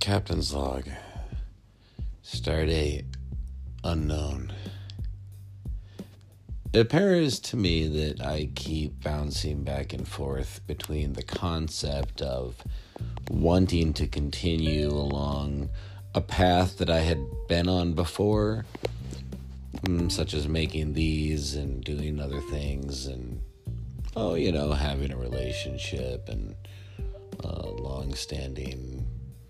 Captain's log. Stardate unknown. It appears to me that I keep bouncing back and forth between the concept of wanting to continue along a path that I had been on before, such as making these and doing other things and, having a relationship and long-standing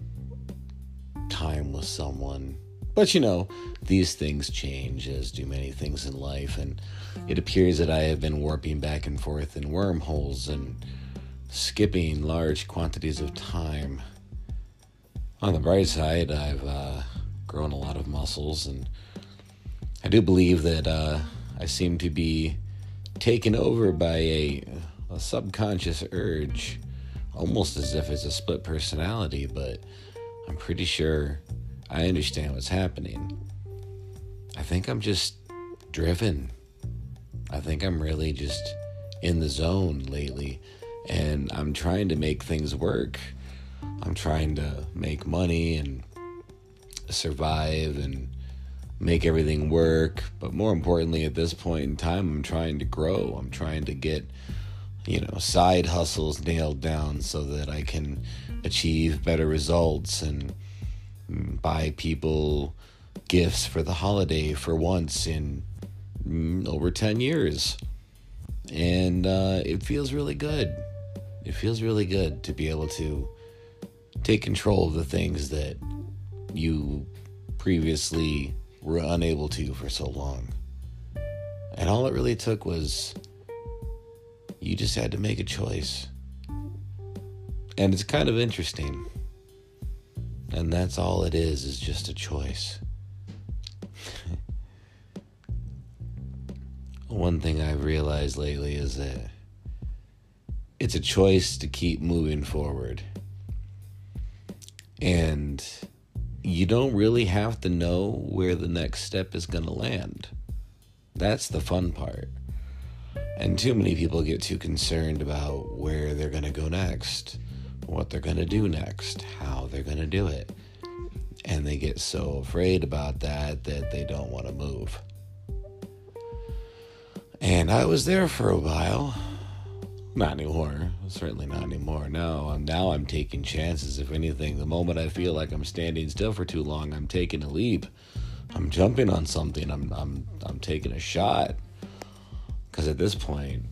time with someone. But these things change, as do many things in life, and it appears that I have been warping back and forth in wormholes and skipping large quantities of time. On the bright side, I've grown a lot of muscles, and I do believe that I seem to be taken over by a subconscious urge, almost as if it's a split personality, but I'm pretty sure I understand what's happening. I think I'm just driven. I think I'm really just in the zone lately, and I'm trying to make things work. I'm trying to make money and survive and make everything work. But more importantly, at this point in time, I'm trying to grow. I'm trying to get, side hustles nailed down so that I can achieve better results and buy people gifts for the holiday for once in over 10 years. And it feels really good. It feels really good to be able to take control of the things that you previously were unable to for so long. And all it really took was you just had to make a choice. And it's kind of interesting. And that's all it is just a choice. One thing I've realized lately is that it's a choice to keep moving forward. And you don't really have to know where the next step is going to land. That's the fun part. And too many people get too concerned about where they're going to go next, what they're going to do next, how they're going to do it. And they get so afraid about that they don't want to move. And I was there for a while. Not anymore. Certainly not anymore. Now I'm taking chances. If anything, the moment I feel like I'm standing still for too long, I'm taking a leap. I'm jumping on something. I'm taking a shot. Because at this point,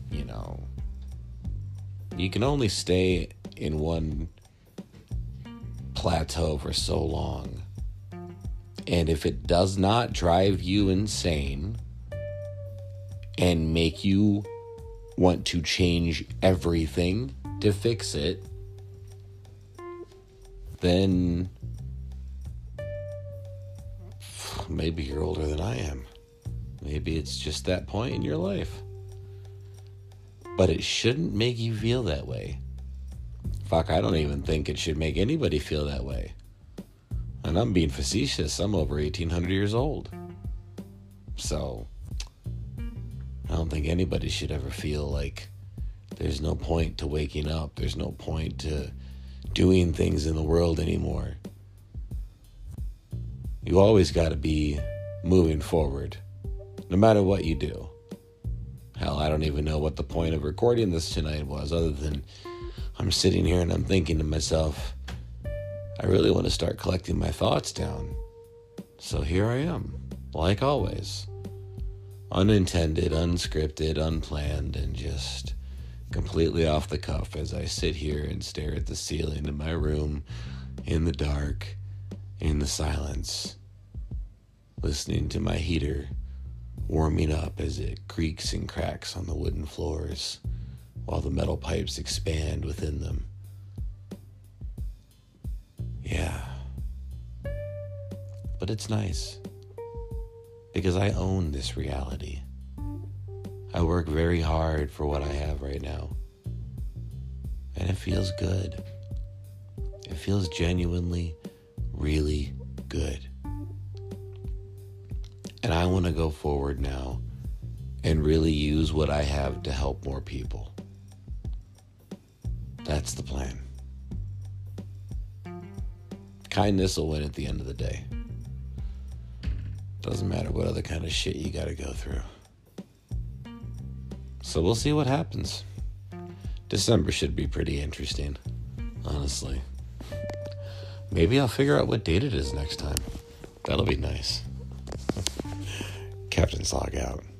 you can only stay in one plateau for so long. And if it does not drive you insane and make you want to change everything to fix it, then maybe you're older than I am. Maybe it's just that point in your life. But it shouldn't make you feel that way. Fuck, I don't even think it should make anybody feel that way. And I'm being facetious. I'm over 1,800 years old. So I don't think anybody should ever feel like there's no point to waking up. There's no point to doing things in the world anymore. You always got to be moving forward, no matter what you do. Hell, I don't even know what the point of recording this tonight was, other than I'm sitting here and I'm thinking to myself, I really want to start collecting my thoughts down. So here I am, like always. Unintended, unscripted, unplanned, and just completely off the cuff as I sit here and stare at the ceiling in my room, in the dark, in the silence, listening to my heater warming up as it creaks and cracks on the wooden floors while the metal pipes expand within them. Yeah. But it's nice. Because I own this reality. I work very hard for what I have right now. And it feels good. It feels genuinely, really good. And I want to go forward now and really use what I have to help more people. That's the plan. Kindness will win at the end of the day. Doesn't matter what other kind of shit you gotta go through. So we'll see what happens. December should be pretty interesting, honestly. Maybe I'll figure out what date it is next time. That'll be nice. Captain's log out.